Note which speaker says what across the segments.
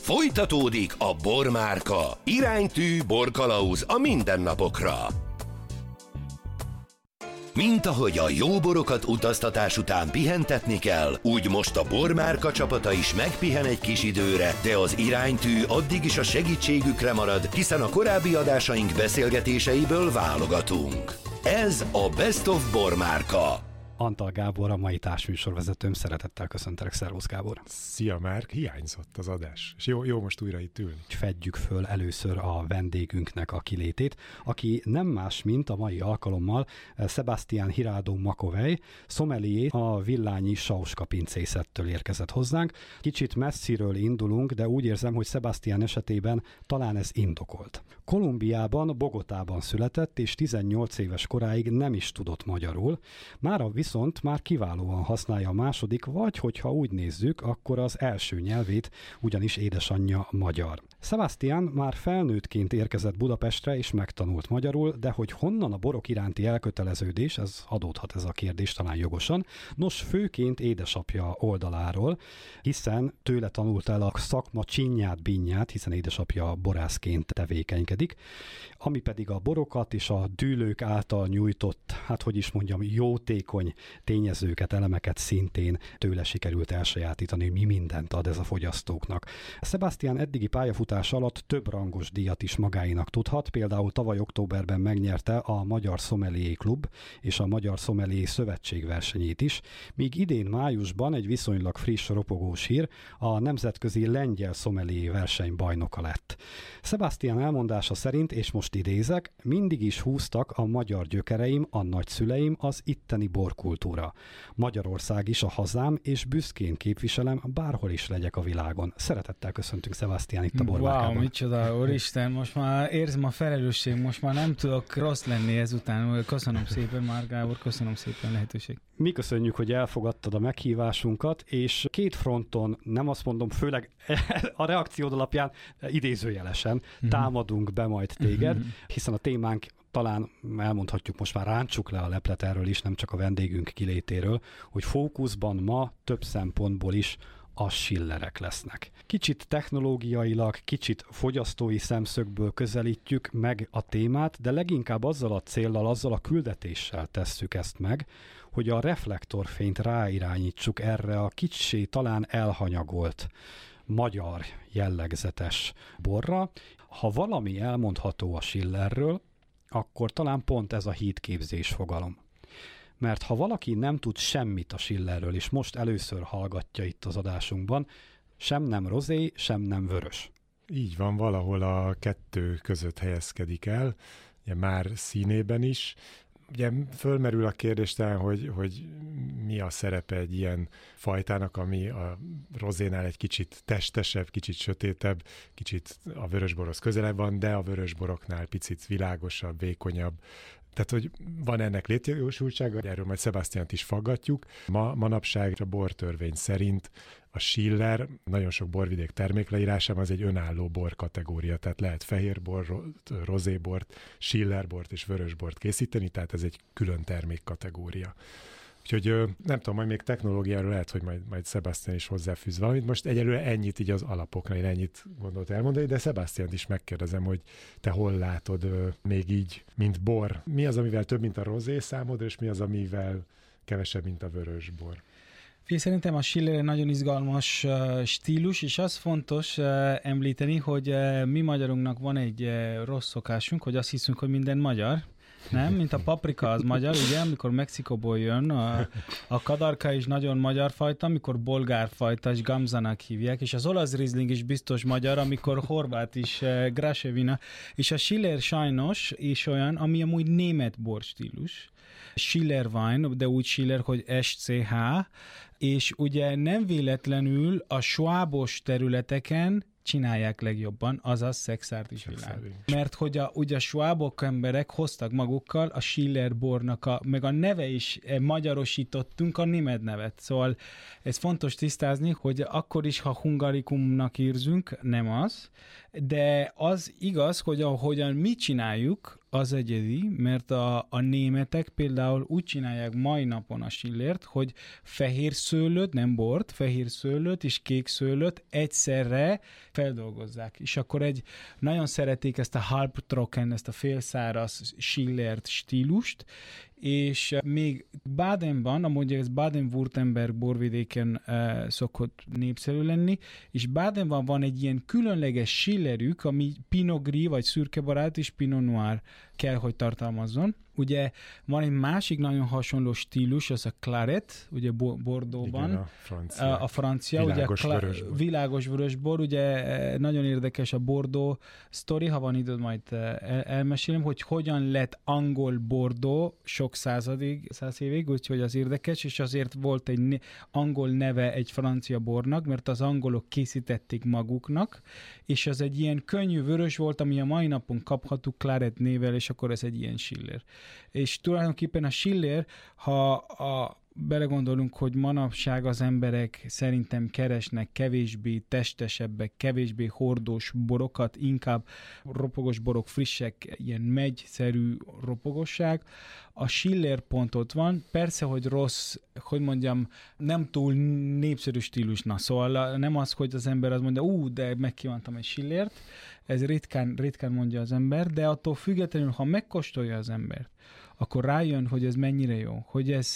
Speaker 1: Folytatódik a Bormárka. Iránytű borkalauz a mindennapokra. Mint ahogy a jó borokat utaztatás után pihentetni kell, úgy most a Bormárka csapata is megpihen egy kis időre, de az iránytű addig is a segítségükre marad, hiszen a korábbi adásaink beszélgetéseiből válogatunk. Ez a Best of Bormárka.
Speaker 2: Antal Gábor, a mai társműsorvezetőm, szeretettel köszöntelek. Szervusz, Gábor!
Speaker 3: Szia, Márk! Hiányzott az adás. És jó most újra itt ülni.
Speaker 2: Fedjük föl először a vendégünknek a kilétét, aki nem más, mint a mai alkalommal Sebastian Hirado Makovej, sommelier, a Villányi Sauska pincészettől érkezett hozzánk. Kicsit messziről indulunk, de úgy érzem, hogy Sebastian esetében talán ez indokolt. Kolumbiában, Bogotában született, és 18 éves koráig nem is tudott magyarul. Mára viszont már kiválóan használja a második, vagy hogyha úgy nézzük, akkor az első nyelvét, ugyanis édesanyja magyar. Sebastian már felnőttként érkezett Budapestre, és megtanult magyarul, de hogy honnan a borok iránti elköteleződés, ez adódhat ez a kérdés talán jogosan. Nos, főként édesapja oldaláról, hiszen tőle tanult el a szakma csinyát-binyát, hiszen édesapja borászként tevékenykedik, ami pedig a borokat és a dűlők által nyújtott, jótékony tényezőket, elemeket szintén tőle sikerült elsajátítani, mi mindent ad ez a fogyasztóknak. Sebastian eddigi pályafutás alatt több rangos díjat is magáinak tudhat, például tavaly októberben megnyerte a Magyar Sommelier Klub és a Magyar Sommelier Szövetség versenyét is, míg idén májusban egy viszonylag friss ropogós hír, a nemzetközi lengyel sommelier verseny bajnoka lett. Sebastian elmondása szerint, és most idézek, mindig is húztak a magyar gyökereim, a nagyszüleim, az itteni borkultúra. Magyarország is a hazám, és büszkén képviselem, bárhol is legyek a világon. Szeretettel köszöntünk, Sebastian, itt a Bormárkában.
Speaker 4: Wow, micsoda, úristen, most már érzem a felelősség, most már nem tudok rossz lenni ezután. Köszönöm szépen, Márk Gábor, köszönöm szépen a lehetőség.
Speaker 2: Mi köszönjük, hogy elfogadtad a meghívásunkat, és két fronton, nem azt mondom, főleg a reakciód alapján idézőjelesen támadunk be majd téged, hiszen a témánk talán elmondhatjuk, most már rántsuk le a leplet erről is, nem csak a vendégünk kilétéről, hogy fókuszban ma több szempontból is a Schillerek lesznek. Kicsit technológiailag, kicsit fogyasztói szemszögből közelítjük meg a témát, de leginkább azzal a céllal, azzal a küldetéssel tesszük ezt meg, hogy a reflektorfényt ráirányítsuk erre a kicsi, talán elhanyagolt magyar jellegzetes borra. Ha valami elmondható a Schillerről, akkor talán pont ez a hídképzés fogalom. Mert ha valaki nem tud semmit a Schillerről, és most először hallgatja itt az adásunkban, sem nem rozé, sem nem vörös.
Speaker 3: Így van, valahol a kettő között helyezkedik el, ugye már színében is. Ugye fölmerül a kérdés talán, hogy mi a szerepe egy ilyen fajtának, ami a rozénál egy kicsit testesebb, kicsit sötétebb, kicsit a vörösborhoz közelebb van, de a vörösboroknál picit világosabb, vékonyabb. Tehát, hogy van ennek létjogosultsága, erről majd Sebastiant is faggatjuk. Manapság a bortörvény szerint a Schiller nagyon sok borvidék termékleírásában az egy önálló bor kategória, tehát lehet fehérbort, rozébort, Schillerbort és vörösbort készíteni, tehát ez egy külön termékkategória. Úgyhogy nem tudom, majd még technológiáról lehet, hogy majd Sebastian is hozzáfűz valamit. Most egyelőre ennyit így az alapoknál, én ennyit gondolt elmondani, de Sebastiant is megkérdezem, hogy te hol látod még így, mint bor. Mi az, amivel több, mint a rozé számodra, és mi az, amivel kevesebb, mint a vörösbor?
Speaker 4: Szerintem a Schiller egy nagyon izgalmas stílus, és az fontos említeni, hogy mi magyarunknak van egy rossz szokásunk, hogy azt hiszünk, hogy minden magyar. Nem? Mint a paprika az magyar, ugye, amikor Mexikóból jön, a kadarka is nagyon magyar fajta, amikor bolgár fajta, és gamzanak hívják, és az olasz rizling is biztos magyar, amikor horvát is grasevina, és a Schiller sajnos is olyan, ami amúgy német borstílus. Schiller wine, de úgy Schiller, hogy SCH, és ugye nem véletlenül a svábos területeken csinálják legjobban, azaz szexárt is világ. Mert hogy ugye a svábok emberek hoztak magukkal a Schiller bornak, meg a neve is magyarosítottunk a német nevet. Szóval ez fontos tisztázni, hogy akkor is, ha hungarikumnak érzünk, nem az, de az igaz, hogy ahogyan mi csináljuk, az egyedi, mert a németek például úgy csinálják mai napon a Schillert, hogy fehér szőlőt, nem bort, fehér szőlőt és kék szőlőt egyszerre feldolgozzák. És akkor nagyon szeretik ezt a halbtrocken, ezt a félszáraz Schillert stílust, és még Badenban, amúgy ez Baden-Württemberg borvidéken szokott népszerű lenni, és Badenban van egy ilyen különleges Schillerük, ami Pinot Gris, vagy szürkebarát és Pinot Noir kell, hogy tartalmazzon. Ugye van egy másik nagyon hasonló stílus, az a Claret, ugye Bordeauxban.
Speaker 3: Igen, a francia.
Speaker 4: Világos
Speaker 3: ugye vörösbor.
Speaker 4: Világos vörösbor, ugye nagyon érdekes a Bordeaux sztori, ha van időd, majd elmesélem, hogy hogyan lett angol Bordeaux sok száz évig, úgyhogy az érdekes, és azért volt egy angol neve egy francia bornak, mert az angolok készítették maguknak, és az egy ilyen könnyű vörös volt, ami a mai napon kapható Claret névvel, és akkor ez egy ilyen Schiller. És tulajdonképpen a Schiller, ha belegondolunk, hogy manapság az emberek szerintem keresnek kevésbé testesebbek, kevésbé hordós borokat, inkább ropogos borok, frissek, ilyen megyszerű ropogosság. A Schiller pont ott van, persze, hogy rossz, hogy mondjam, nem túl népszerű stílusna, szóval nem az, hogy az ember azt mondja, de megkívántam egy Schillert, ez ritkán mondja az ember, de attól függetlenül, ha megkóstolja az ember, akkor rájön, hogy ez mennyire jó. Hogy ez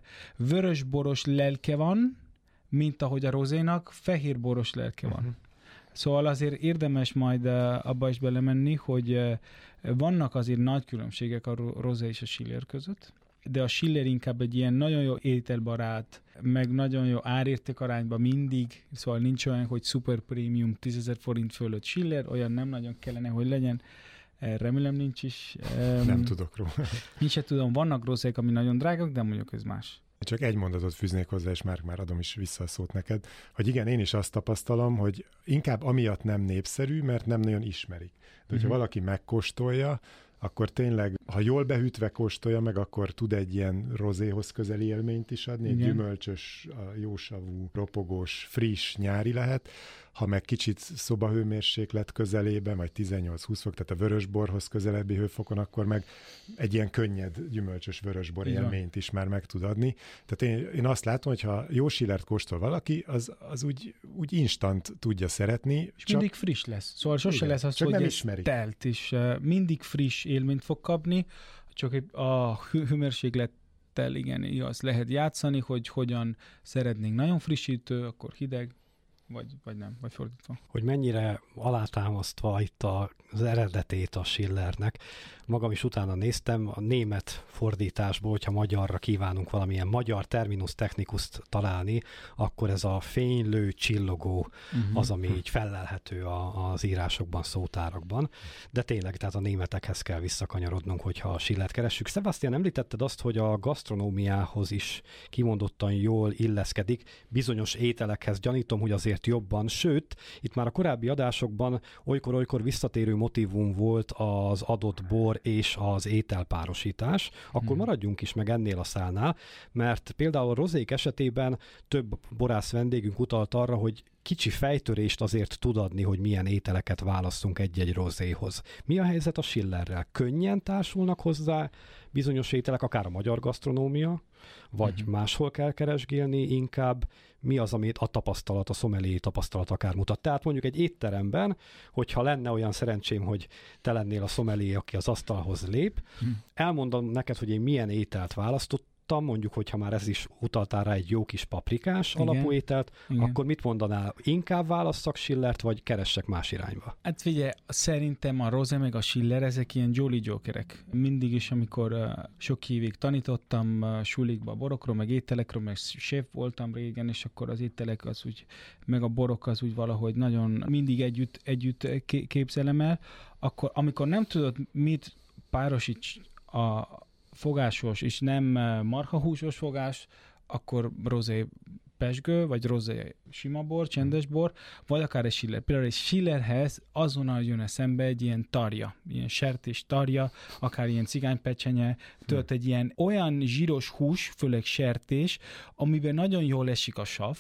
Speaker 4: vörösboros lelke van, mint ahogy a rozénak fehérboros lelke van. Uh-huh. Szóval azért érdemes majd abba is belemenni, hogy vannak azért nagy különbségek a rozé és a Schiller között, de a Schiller inkább egy ilyen nagyon jó ételbarát, meg nagyon jó árérték arányban mindig, szóval nincs olyan, hogy super prémium 10 000 forint fölött Schiller, olyan nem nagyon kellene, hogy legyen. Remélem nincs is.
Speaker 3: Nem tudok róla.
Speaker 4: Én sem tudom, vannak rozék, ami nagyon drágak, de mondjuk ez más.
Speaker 3: Csak egy mondatot fűznék hozzá, és már adom is vissza a szót neked, hogy igen, én is azt tapasztalom, hogy inkább amiatt nem népszerű, mert nem nagyon ismerik. De hogyha valaki megkóstolja, akkor tényleg, ha jól behűtve kóstolja meg, akkor tud egy ilyen rozéhoz közeli élményt is adni, egy gyümölcsös, jósavú, ropogós, friss, nyári lehet. Ha meg kicsit szobahőmérséklet közelében, vagy 18-20 fok, tehát a vörösborhoz közelebbi hőfokon, akkor meg egy ilyen könnyed, gyümölcsös vörösbor élményt is már meg tud adni. Tehát én azt látom, hogy ha jó Schillert kóstol valaki, az úgy instant tudja szeretni.
Speaker 4: És mindig friss lesz. Szóval sose lesz az, hogy ez telt, és mindig friss élményt fog kapni, csak a hőmérséklettel igen, igaz, lehet játszani, hogy hogyan szeretnénk nagyon frissítő, akkor hideg, vagy nem, vagy fordítva.
Speaker 2: Hogy mennyire alátámasztva itt az eredetét a Schillernek. Magam is utána néztem, a német fordításból, hogyha magyarra kívánunk valamilyen magyar terminus technicust találni, akkor ez a fénylő, csillogó az, ami így fellelhető az írásokban, szótárakban. De tényleg, tehát a németekhez kell visszakanyarodnunk, hogyha a Schillert keressük. Sebastian, említetted azt, hogy a gasztronómiához is kimondottan jól illeszkedik. Bizonyos ételekhez gyanítom, hogy azért jobban, sőt, itt már a korábbi adásokban olykor-olykor visszatérő motívum volt az adott bor és az ételpárosítás, akkor maradjunk is meg ennél a szálnál, mert például a rozék esetében több borász vendégünk utalt arra, hogy kicsi fejtörést azért tud adni, hogy milyen ételeket válasszunk egy-egy rozéhoz. Mi a helyzet a Schillerrel? Könnyen társulnak hozzá bizonyos ételek, akár a magyar gasztronómia, vagy máshol kell keresgélni inkább? Mi az, amit a tapasztalat, a sommelier tapasztalat akár mutat? Tehát mondjuk egy étteremben, hogyha lenne olyan szerencsém, hogy te lennél a sommelier, aki az asztalhoz lép, elmondom neked, hogy én milyen ételt választottam, mondjuk, hogyha már ez is utaltál rá egy jó kis paprikás alapú ételt, akkor mit mondanál? Inkább válasszak Schillert, vagy keressek más irányba?
Speaker 4: Hát figyelj, szerintem a rozé meg a Schiller, ezek ilyen jolly jokerek. Mindig is, amikor sok évig tanítottam sulikba borokról, meg ételekről, meg séf voltam régen, és akkor az ételek az úgy, meg a borok az úgy valahogy nagyon mindig együtt képzelem el, akkor amikor nem tudod, mit párosíts a fogásos és nem marhahúsos fogás, akkor rozé pezsgő, vagy rozé sima bor, csendes bor, vagy akár egy Schiller. Például egy Schillerhez azonnal jön eszembe egy ilyen tarja, ilyen sertés tarja, akár ilyen cigánypecsenye, tölt egy ilyen olyan zsíros hús, főleg sertés, amiben nagyon jól esik a sav,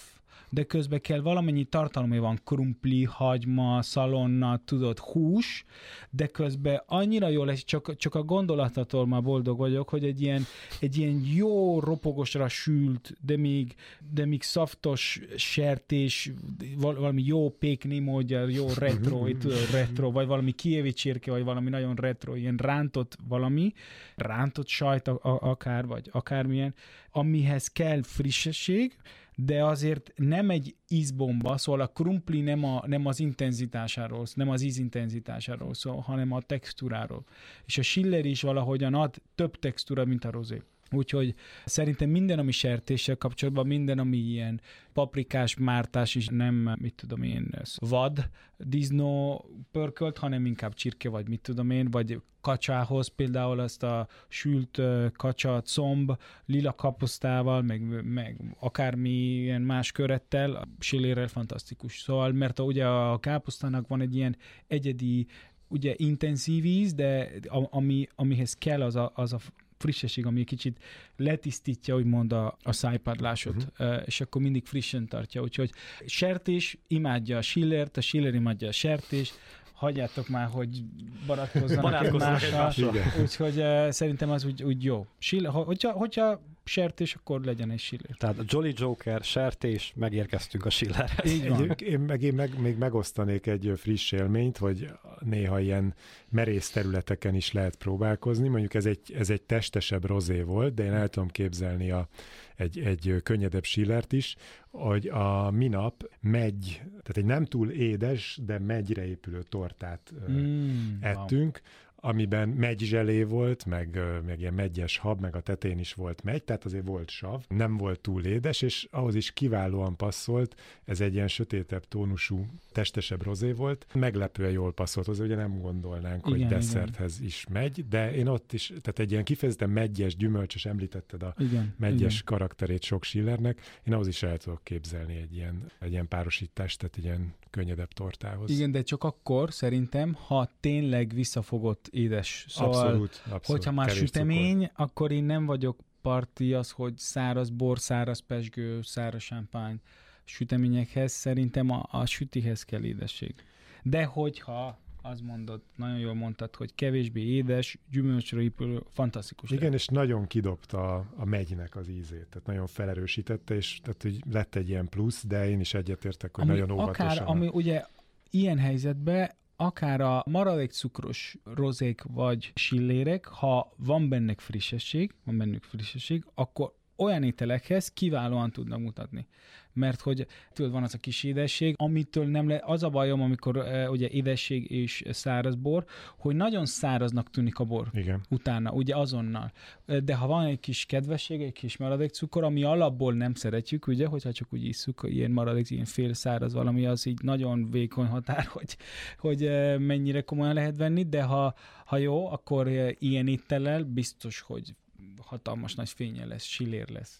Speaker 4: de közben kell valamennyi tartalom, van krumpli, hagyma, szalonna, tudod, hús, de közben annyira jól lesz, csak a gondolatatól már boldog vagyok, hogy egy ilyen jó ropogosra sült, de még szaftos sertés, valami jó pékni módja, jó retro, vagy valami kievi csirke, vagy valami nagyon retro, ilyen rántott sajt akár, vagy akármilyen, amihez kell frissesség, de azért nem egy ízbomba, szóval a krumpli nem az intenzitásáról, nem az ízintenzitásáról szól, hanem a textúráról. És a Schiller is valahogyan ad több textúra, mint a rozé. Úgyhogy szerintem minden, ami sertéssel kapcsolatban, minden, ami ilyen paprikás, mártás is nem, vad disznó pörkölt, hanem inkább csirke, vagy vagy kacsához például ezt a sült kacsa, comb, lila kaposztával, meg akármilyen más körettel, a Schillerrel fantasztikus. Szóval, mert ugye a káposztának van egy ilyen egyedi, ugye intenzív íz, de amihez kell az a frissesség, ami kicsit letisztítja, úgymond a szájpadlásot, és akkor mindig frissen tartja. Úgyhogy sertés imádja a Schillert, a Schiller imádja a sertés, hagyjátok már, hogy barátkozzanak egymással. Úgyhogy szerintem az úgy jó. Hogyha sertés, akkor legyen egy Schiller.
Speaker 2: Tehát a Jolly Joker, sertés, megérkeztünk a Schillerhez.
Speaker 3: Így van. Én még megosztanék egy friss élményt, hogy néha ilyen merész területeken is lehet próbálkozni. Mondjuk ez egy testesebb rozé volt, de én el tudom képzelni egy könnyedebb Schillert is, hogy a minap tehát egy nem túl édes, de megyre épülő tortát ettünk, amiben meggyzselé volt, meg ilyen meggyes hab, meg a tetején is volt megy, tehát azért volt sav, nem volt túl édes, és ahhoz is kiválóan passzolt, ez egy ilyen sötétebb tónusú, testesebb rozé volt, meglepően jól passzolt hozzá, ugye nem gondolnánk, hogy desszerthez is megy, de én ott is, tehát egy ilyen kifejezetten meggyes, gyümölcsös, említetted a meggyes karakterét sok Schillernek, én ahhoz is el tudok képzelni egy ilyen párosítást, tehát egy ilyen könnyedebb tortához.
Speaker 4: Igen, de csak akkor szerintem, ha tényleg visszafogott édes. Szóval, abszolút. Hogyha már sütemény, cukor, akkor én nem vagyok parti az, hogy száraz bor, száraz pezsgő, száraz sámpány süteményekhez, szerintem a sütihez kell édesség. De hogyha azt mondod, nagyon jól mondtad, hogy kevésbé édes, gyümölcsre épülő, fantasztikus.
Speaker 3: Igen, lehet. És nagyon kidobta a megynek az ízét, tehát nagyon felerősítette, és tehát, hogy lett egy ilyen plusz, de én is egyetértek, hogy nagyon óvatosan.
Speaker 4: Ami ugye ilyen helyzetben akár a maradék cukros rozék vagy Schillerek, ha van bennük frissesség, akkor olyan ételekhez kiválóan tudnak mutatni. Mert hogy tudod, van az a kis édesség, amitől nem az a bajom, amikor ugye édesség és száraz bor, hogy nagyon száraznak tűnik a bor.
Speaker 3: Igen.
Speaker 4: Utána, ugye azonnal. De ha van egy kis kedvesség, egy kis maradék cukor, ami alapból nem szeretjük, ugye, hogyha csak úgy isszuk, ilyen maradék, ilyen fél száraz valami, az így nagyon vékony határ, hogy mennyire komolyan lehet venni, de ha jó, akkor ilyen étellel biztos, hogy hatalmas nagy fénye lesz, Schiller lesz.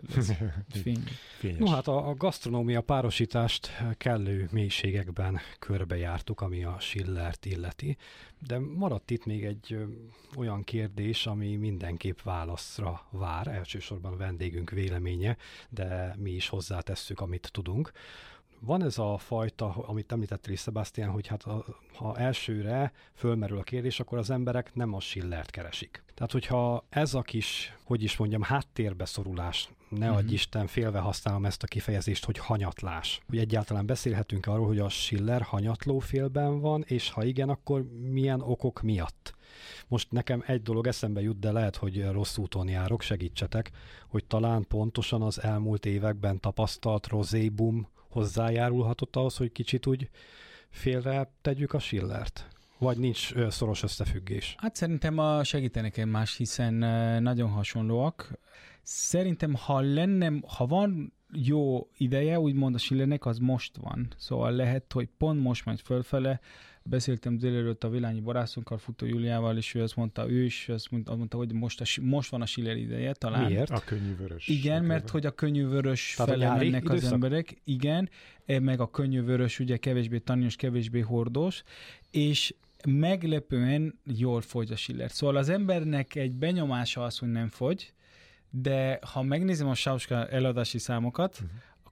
Speaker 2: Fényes. No hát a gasztronómia párosítást kellő mélységekben körbejártuk, ami a Schillert illeti, de maradt itt még egy olyan kérdés, ami mindenképp válaszra vár, elsősorban a vendégünk véleménye, de mi is hozzátesszük, amit tudunk. Van ez a fajta, amit említettél is, Sebastian, hogy hát ha elsőre fölmerül a kérdés, akkor az emberek nem a Schillert keresik. Tehát, hogyha ez a kis, háttérbe szorulás, ne adj Isten, félve használom ezt a kifejezést, hogy hanyatlás. Hogy egyáltalán beszélhetünk arról, hogy a Schiller hanyatló félben van, és ha igen, akkor milyen okok miatt? Most nekem egy dolog eszembe jut, de lehet, hogy rossz úton járok, segítsetek, hogy talán pontosan az elmúlt években tapasztalt rozébum hozzájárulhatott ahhoz, hogy kicsit úgy félre tegyük a Schillert? Vagy nincs szoros összefüggés?
Speaker 4: Hát szerintem segítenek egymás, hiszen nagyon hasonlóak. Szerintem, ha van jó ideje, úgymond a Schillernek, az most van. Szóval lehet, hogy pont most megy fölfele. Beszéltem délelőtt a Villányi Borászunkkal, Futó Júliával, és ő azt mondta, hogy most van a Schiller ideje talán.
Speaker 2: Miért?
Speaker 3: A könnyűvörös.
Speaker 4: Igen, mert hogy a könnyűvörös fele mennek az emberek. Igen, meg a könnyűvörös ugye kevésbé tanninos, kevésbé hordós, és meglepően jól fogy a Schiller. Szóval az embernek egy benyomása az, hogy nem fogy, de ha megnézem a Sauska eladási számokat,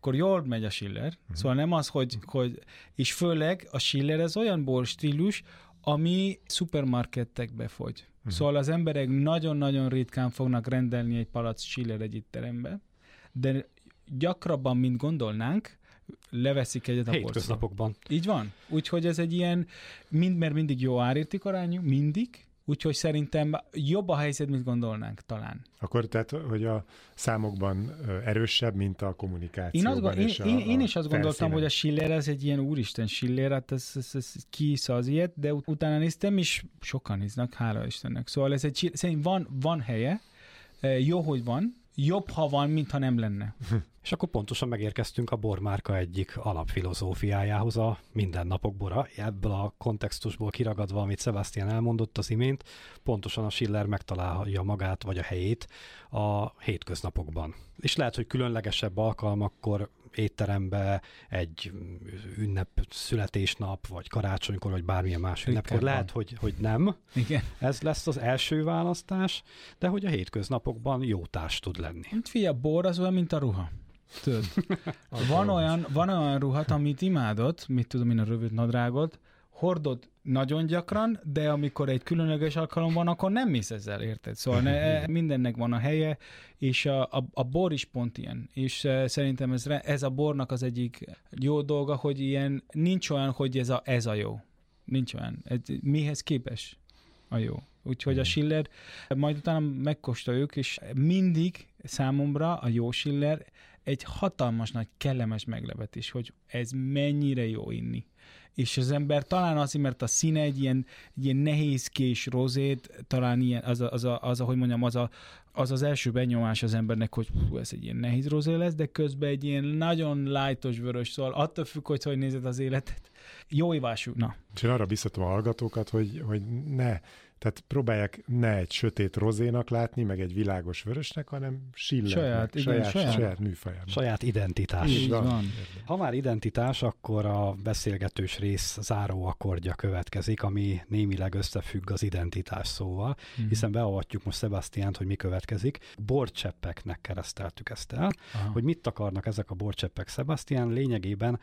Speaker 4: akkor jól megy a Schiller. Szóval nem az, hogy és főleg a Schiller ez olyan borstílus, ami szupermarketekbe fogy. Szóval az emberek nagyon-nagyon ritkán fognak rendelni egy palack Schiller egy étterembe, de gyakrabban, mint gondolnánk, leveszik egyet a polcról.
Speaker 2: Hétköznapokban.
Speaker 4: Így van. Úgyhogy ez egy ilyen, mert mindig jó árértékarányú, mindig, úgyhogy szerintem jobb a helyzet, mint gondolnánk talán.
Speaker 3: Akkor tehát, hogy a számokban erősebb, mint a kommunikációban.
Speaker 4: Én is azt gondoltam, hogy a Schiller ez egy ilyen úristen Schiller, hát ez ki hisz az ilyet, de utána néztem, és sokan néznek, hála Istennek. Szóval ez egy, szerintem van helye, jó, hogy van, jobb, ha van, mint ha nem lenne.
Speaker 2: És akkor pontosan megérkeztünk a bormárka egyik alapfilozófiájához, a mindennapok bora. Ebből a kontextusból kiragadva, amit Sebastian elmondott az imént, pontosan a Schiller megtalálja magát vagy a helyét a hétköznapokban. És lehet, hogy különlegesebb alkalmakkor étterembe, egy ünnep, születésnap, vagy karácsonykor, vagy bármilyen más ünnepkor. Lehet, hogy nem.
Speaker 4: Igen.
Speaker 2: Ez lesz az első választás, de hogy a hétköznapokban jó társ tud lenni.
Speaker 4: Figyelj, a bor az olyan, mint a ruha. Tudod, van olyan ruhat, amit imádod, mit tudom én, a rövid nadrágot, hordod nagyon gyakran, de amikor egy különleges alkalom van, akkor nem mész ezzel, érted? Szóval mindennek van a helye, és a bor is pont ilyen. És szerintem ez a bornak az egyik jó dolga, hogy ilyen, nincs olyan, hogy ez a jó. Nincs olyan. Mihez képes a jó. Úgyhogy a Schiller, majd utána megkóstoljuk, és mindig számomra a jó Schiller egy hatalmas nagy kellemes meglepetés, hogy ez mennyire jó inni. És az ember talán azért, mert a színe egy ilyen nehézkés rozét, talán ilyen, hogy mondjam, az első benyomás az embernek, hogy ez egy ilyen nehéz rozé lesz, de közben egy ilyen nagyon lightos vörös, szóval attól függ, hogy nézed az életet. Jó ivású, na.
Speaker 3: És én arra biztatom a hallgatókat, hogy ne, tehát próbálják ne egy sötét rozénak látni, meg egy világos vörösnek, hanem Schillernek, saját műfajában.
Speaker 2: Saját identitás.
Speaker 4: Így van.
Speaker 2: Ha már identitás, akkor a beszélgetős rész záró akkordja következik, ami némileg összefügg az identitás szóval, hiszen beavatjuk most Sebastiánt, hogy mi következik. Borcseppeknek kereszteltük ezt el. Aha. Hogy mit akarnak ezek a borcseppek, Sebastián? Lényegében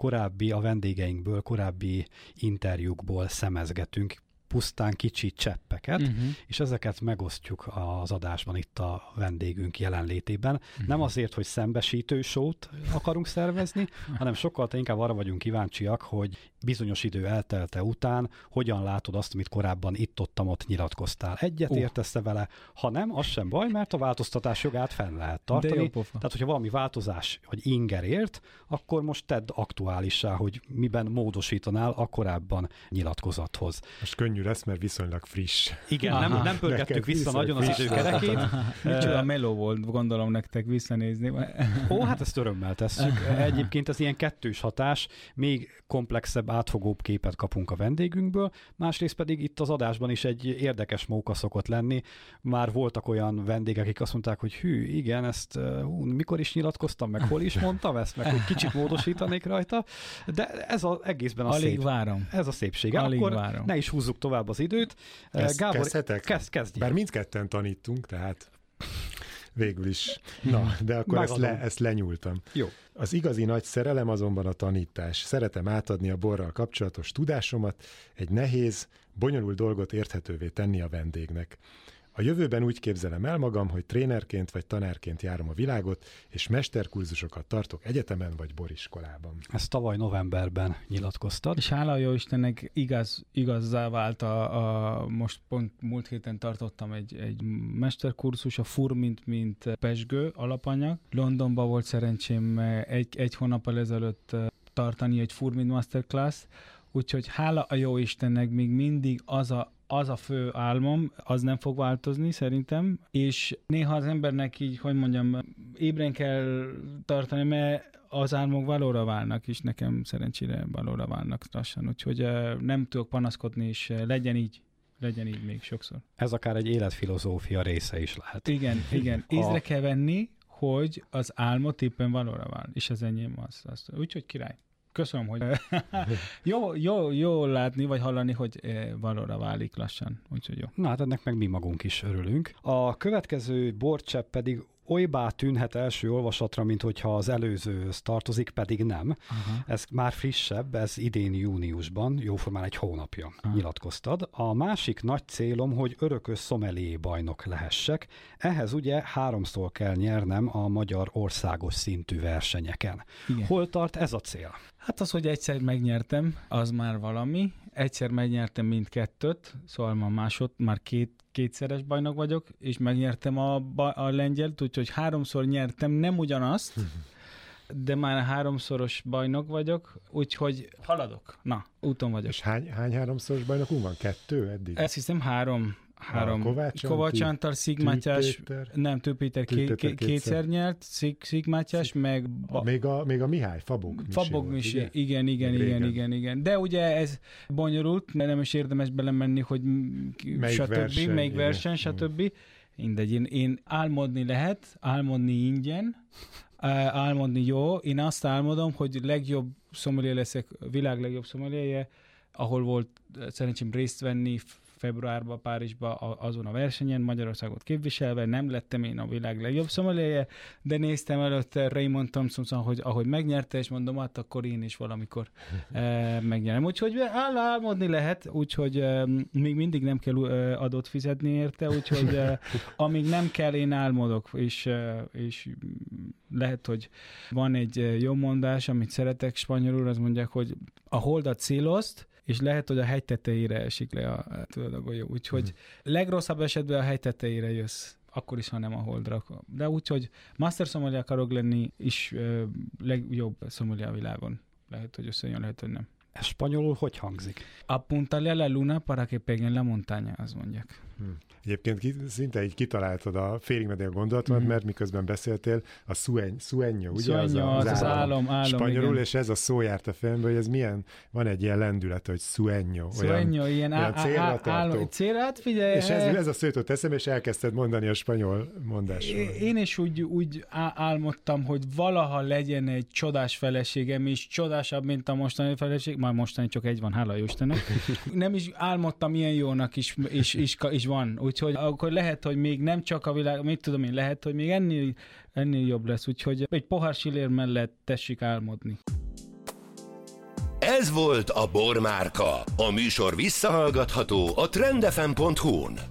Speaker 2: a vendégeinkből, korábbi interjúkból szemezgetünk pusztán kicsi cseppeket, és ezeket megosztjuk az adásban itt a vendégünk jelenlétében. Nem azért, hogy szembesítő sót akarunk szervezni, hanem sokkal inkább arra vagyunk kíváncsiak, hogy bizonyos idő eltelte után hogyan látod azt, amit korábban itt-ott nyilatkoztál. Egyet értesz-e vele? Ha nem, az sem baj, mert a változtatás jogát fenn lehet tartani. Tehát, hogyha valami változás, vagy inger ért, akkor most tedd aktuálissá, hogy miben módosítanál a korábban nyilatkozathoz.
Speaker 3: Most könnyű lesz, mert viszonylag friss.
Speaker 2: Igen, nem pörgettük vissza nagyon az időkerekét.
Speaker 4: Micsoda meló volt, gondolom nektek visszanézni.
Speaker 2: Hát ezt örömmel tesszük. Egyébként ez ilyen kettős hatás, még komplexebb, átfogóbb képet kapunk a vendégünkből, másrészt pedig itt az adásban is egy érdekes móka szokott lenni. Már voltak olyan vendégek, akik azt mondták, hogy igen, ezt mikor is nyilatkoztam, meg hol is mondtam ezt, meg hogy kicsit módosítanék rajta, de ez az egészben a szép.
Speaker 4: Várom.
Speaker 2: Ez a szépsége. Akkor várom. Ne is húzzuk tovább az időt.
Speaker 3: Gábor, kezdjük. Bár mindketten tanítunk, tehát végül is. Na, de akkor ezt lenyúltam.
Speaker 2: Jó.
Speaker 3: Az igazi nagy szerelem azonban a tanítás. Szeretem átadni a borral kapcsolatos tudásomat, egy nehéz, bonyolult dolgot érthetővé tenni a vendégnek. A jövőben úgy képzelem el magam, hogy trénerként vagy tanárként járom a világot, és mesterkurzusokat tartok egyetemen vagy boriskolában.
Speaker 2: Ezt tavaly novemberben nyilatkoztad.
Speaker 4: És hála jó Istennek igazzá vált most pont múlt héten tartottam egy mesterkurzus, a FUR, mint pezsgő alapanyag. Londonban volt szerencsém egy hónappal ezelőtt tartani egy FUR, mint masterclass, úgyhogy hála a jó Istennek még mindig az a fő álmom, az nem fog változni szerintem, és néha az embernek így, hogy mondjam, ébren kell tartani, mert az álmok valóra válnak, és nekem szerencsére valóra válnak lassan, úgyhogy nem tudok panaszkodni, és legyen így még sokszor.
Speaker 2: Ez akár egy életfilozófia része is lehet.
Speaker 4: Igen. Észre kell venni, hogy az álmot éppen valóra vál, és az enyém az. Úgyhogy király. Köszönöm, hogy jó látni, vagy hallani, hogy valóra válik lassan. Úgyhogy jó.
Speaker 2: Na hát ennek meg mi magunk is örülünk. A következő borcsepp pedig olybá tűnhet első olvasatra, mint hogyha az előzőhöz tartozik, pedig nem. Aha. Ez már frissebb, ez idén júniusban, jóformán egy hónapja nyilatkoztad. A másik nagy célom, hogy örökös sommelier bajnok lehessek. Ehhez ugye 3-szor kell nyernem a magyar országos szintű versenyeken. Igen. Hol tart ez a cél?
Speaker 4: Hát az, hogy egyszer megnyertem, az már valami. Egyszer megnyertem mindkettőt, szóval már kétszeres bajnok vagyok, és megnyertem a lengyelt, úgyhogy 3-szor nyertem, nem ugyanazt, de már 3-szoros bajnok vagyok, úgyhogy haladok. Na, úton vagyok.
Speaker 3: És hány 3-szoros bajnokunk van? 2 eddig?
Speaker 4: Ezt hiszem 3. Kovács Antal, Szig Mátyás, nem, Tő Péter kétszer nyert, Szig Mátyás, meg...
Speaker 3: Még a Mihály, Fabog
Speaker 4: Misi, igen. De ugye ez bonyolult, nem is érdemes belemenni, hogy melyik verseny, stb. Mindegy, én álmodni lehet, álmodni ingyen, álmodni jó. Én azt álmodom, hogy legjobb sommelier leszek, világ legjobb sommelierje, ahol volt szerencsém részt venni februárban Párizsban azon a versenyen, Magyarországot képviselve, nem lettem én a világ legjobb sommelierje, de néztem előtte Raymond Thompson, ahogy megnyerte, és mondom, hát akkor én is valamikor megnyerem. Úgyhogy álmodni lehet, úgyhogy még mindig nem kell adót fizetni érte, úgyhogy amíg nem kell, én álmodok, és lehet, hogy van egy jó mondás, amit szeretek spanyolul, az mondják, hogy a holdat célozd, és lehet, hogy a hegy tetejére esik le a golyó. Úgyhogy legrosszabb esetben a hegy tetejére jössz, akkor is, ha nem a holdra. De úgyhogy master sommelier akarok lenni, és legjobb sommelier a világon. Lehet, hogy összejön, lehet, hogy nem.
Speaker 2: Ez spanyolul hogy hangzik?
Speaker 4: Apuntale a la luna para que peguen la montaña, azt mondják.
Speaker 3: Egyébként szinte így kitaláltad a félig meddig a gondolatomat, mert miközben beszéltél, a sueño, ugye?
Speaker 4: Az álom,
Speaker 3: spanyolul,
Speaker 4: igen.
Speaker 3: és ez a szó járt a fejembe, hogy ez milyen, van egy ilyen lendület, hogy sueño.
Speaker 4: Sueño, ilyen
Speaker 3: célra tartó.
Speaker 4: Célra, figyelj.
Speaker 3: És ez a szó jutott eszembe, és elkezdted mondani a spanyol mondással.
Speaker 4: Én is úgy álmodtam, hogy valaha legyen egy csodás feleségem, és csodásabb, mint a mostani feleség. Már mostani csak egy van, hála Istennek. Nem is álmodtam ilyen jónak is van. Úgyhogy akkor lehet, hogy még nem csak a világ, mit tudom én, lehet, hogy még ennél jobb lesz. Úgyhogy egy pohár Schiller mellett tessék álmodni.
Speaker 1: Ez volt a Bormárka. A műsor visszahallgatható a trendfm.hu-n.